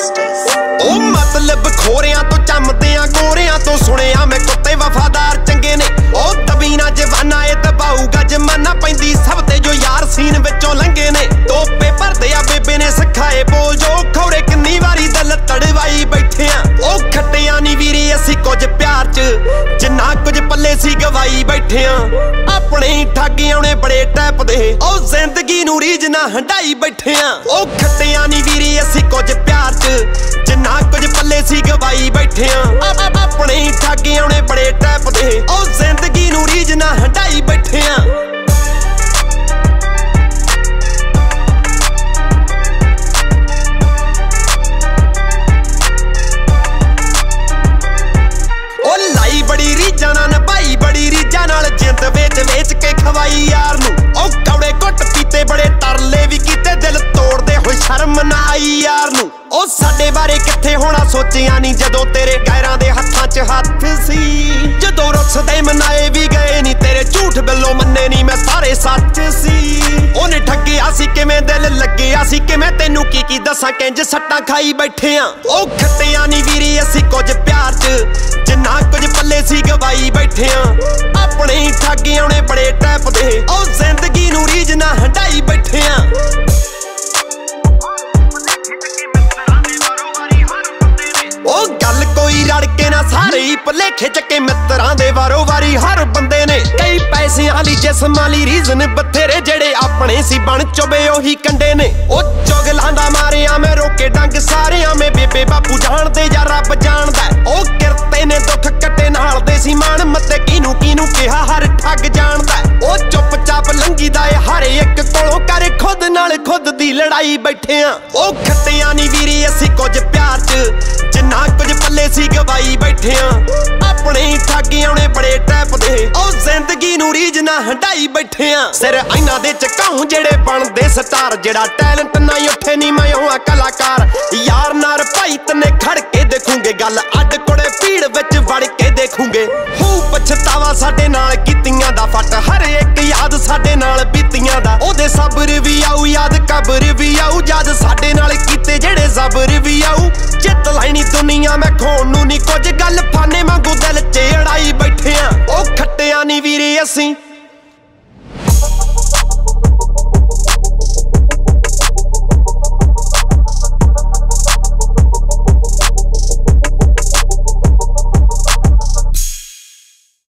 ओ मतलब खोरियां तो चमदियां गोरियां तो सुनिया मैं कुत्ते वफादार चंगे ने। ओ तबीना जवाना ए दबाऊगा जमाना पैंदी सब ते जो यार सीन विचों लंघे ने। टोपे भरदे आ बेबे ने सिखाए बोल जो खौरे किन्नी वारी दिल तड़वाई बैठे आ। ओ खट्टिया नी वीरे असी कुछ प्यार च जिन्ना कुछ पल्ले सी गवाई बैठे आ। अपने ठग आउणे बड़े टैप दे ओ जिंदगी नू रीज ना हंडाई बैठे आ। ओ खट्टिया नी वीरे असी कुछ प्यार च जिन्ना कुछ पल्ले सी गवाई बैठे आ। अपने ठग आउणे बड़े टैप दे ओ जिंदगी नू रीज ना हंडाई बैठे आ। बड़ी रीजा ना नभाई बड़ी रीजा नाल जिंद वेच वेच के खवाई यार नू। ओ कौड़े घुट पीते बड़े तरले भी कीते दिल तोड़दे होए शर्म ना आई यार नू। ओ साडे बारे किथे होना सोचिया नी जदों तेरे गैरां दे हत्थां च हत्थ सी। जदों रुसदे मनाए भी गए नी तेरे झूठ बिल्लों मन्ने नी मैं सारे सच सी। ओने ठगिया सी किवें दिल लग्गिया सी किवें तैनू की दसां किंज सट्टां खाई बैठे आ। ओ खट्टिया नी वीरे असी कुछ प्यार च जिन्ना कुछ पल्ले सी गवाई बैठे आ। अपने ठग आउणे बड़े टैप दे ओ जिंदगी नू रीज ना हंडाई बैठे आ। ओ गल कोई रड़के ना सारे ही भलेखे चके मित्रां दे वारो वारी हर बंदे ने। कई पैसे आली जिस्म आली रीजन बथेरे जेड़े अपने सी बन चुबे ओही कंडे ने। ओ चुगलां दा मारिया मैं रोके डंग सारिया में बेबे बापू जानदे या रब जानदा। ओ किरते ने दुख कट्टे नाल दे सी मान मते किनू किनू किहा हर ठग जानदा। ओ चुपचाप लंघी दा ए हर एक कोलों कर खुद नाल खुद दी लड़ाई बैठे आ। ओ खट्टिया नी वीरे असी कुछ प्यार च जिन्ना कुछ पल्ले सी गवाई बैठे आ। अपने ठग आउणे बड़े टैप दे ओ जिंदगी नू रीज ना हंडाई बैठे आ। सिर इन्हां दे झकाऊं जेड़े बनदे स्टार जेड़ा टैलेंट ना उठे नी मैं होवां कलाकार। यार नार भाई तने खड़ के देखूंगे गल अड कोड़े भीड़ विच वड़ के देखूंगे। हू पछतावा साडे नाल कीतियां दा फट हर एक याद साडे नाल बीतियां दा। ओदे सब्र भी आऊ याद कब्र भी आऊ याद साडे नाल कीते जेड़े ज़बर भी आऊ। जित लैनी दुनिया मैं खोण नू नी कुछ गल फाने वांगू दिल च अड़ाई बैठे